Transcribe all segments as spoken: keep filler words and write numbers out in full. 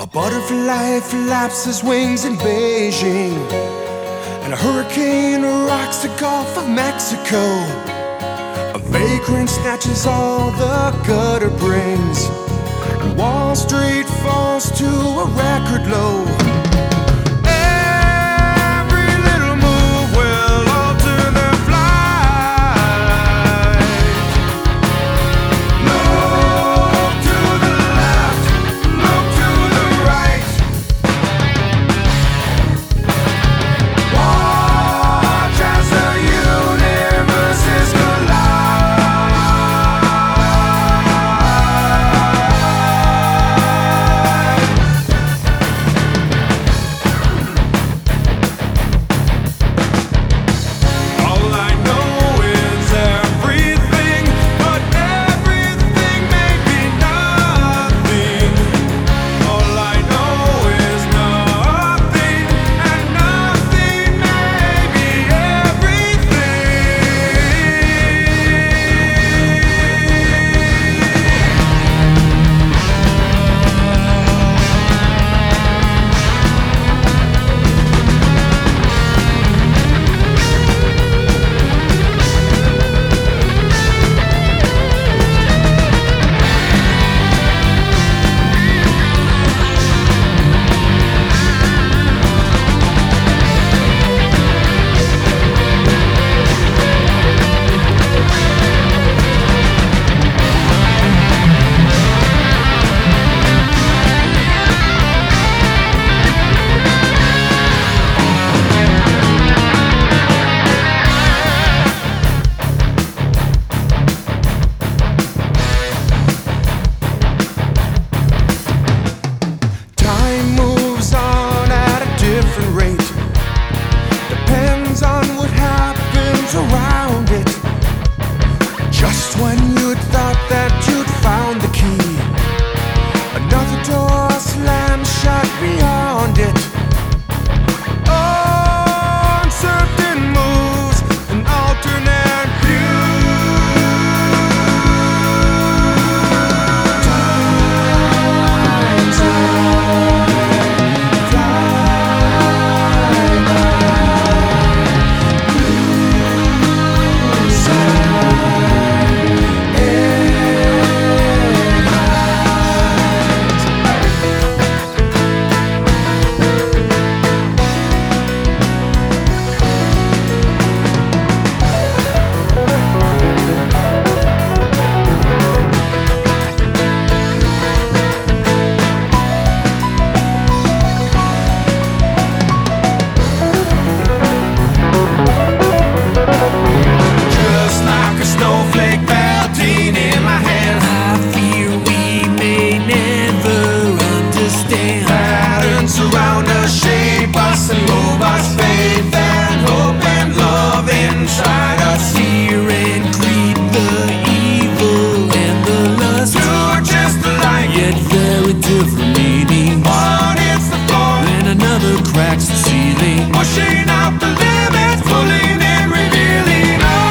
A butterfly flaps its wings in Beijing, and a hurricane rocks the Gulf of Mexico. A vagrant snatches all the gutter brings, and Wall Street falls to a record low. Every little move will alter their flight. Look to the left, look to the right. Watch as the universes around it. Just when you'd thought that you'd found the key, another door slams shut beyond it. Uncertain moves and alternate pushing out the limits, pulling and revealing all.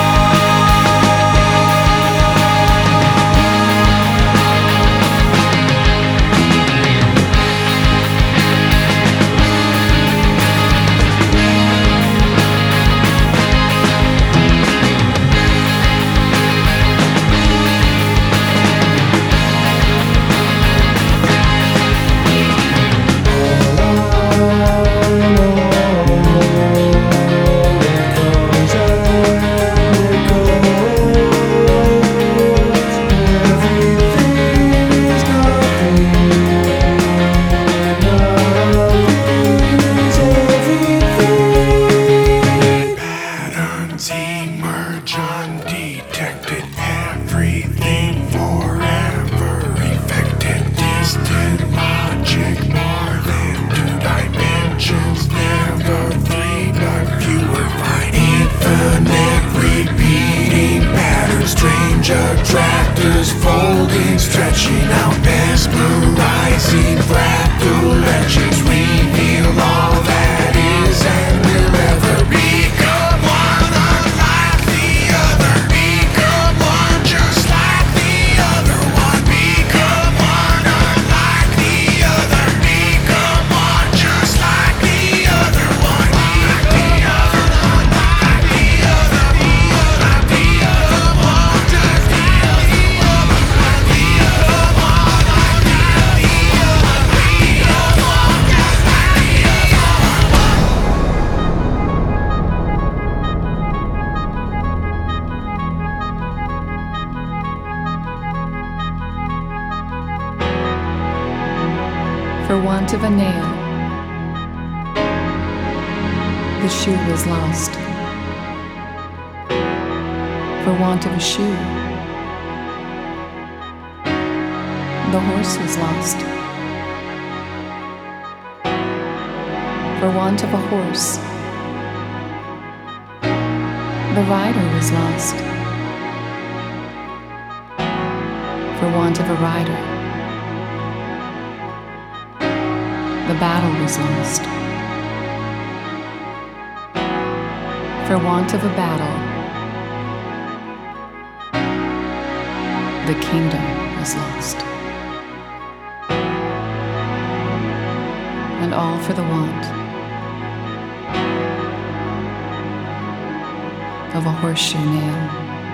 Emerge undetected, everything forever effected. Distant logic, more than two dimensions, never three but fewer. Find infinite repeating patterns, strange attractors, folding, stretching out, mesmerizing fractal legends reveal all that is and will ever be. Other For want of a nail, the shoe was lost. For want of a shoe, the horse was lost. For want of a horse, the rider was lost. For want of a rider, the battle was lost. For want of a battle, the kingdom was lost. And all for the want of a horseshoe nail.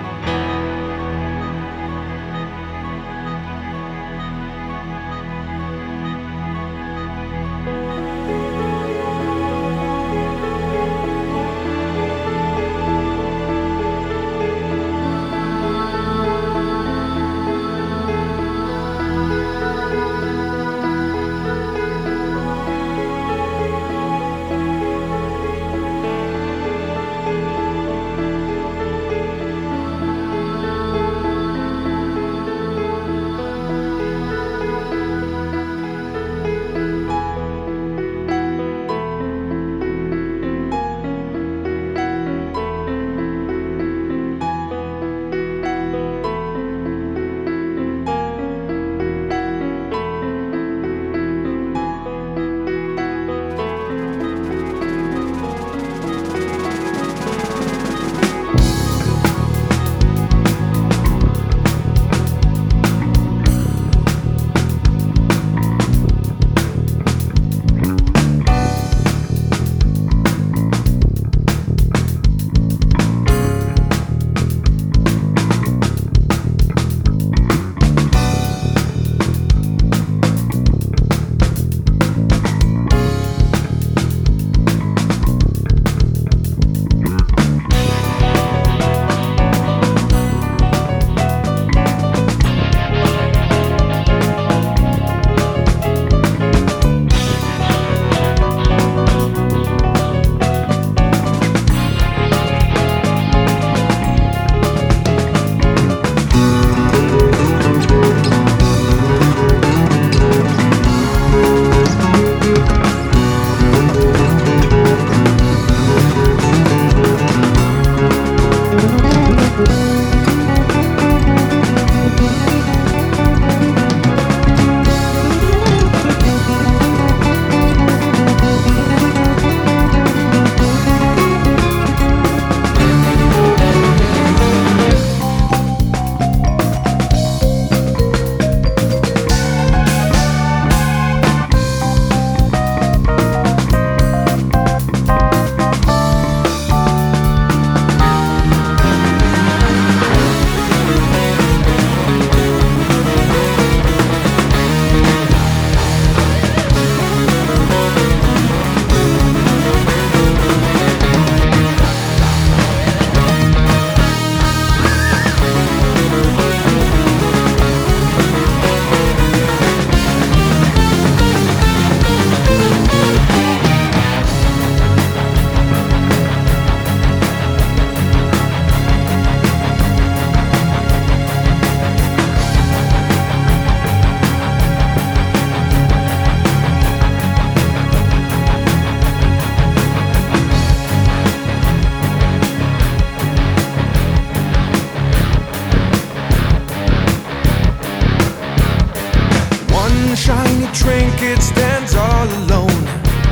trinket stands all alone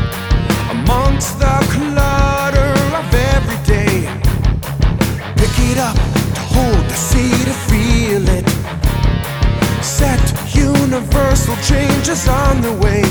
amongst the clutter of every day. Pick it up to hold, to see, to feel it. Set universal changes on the way.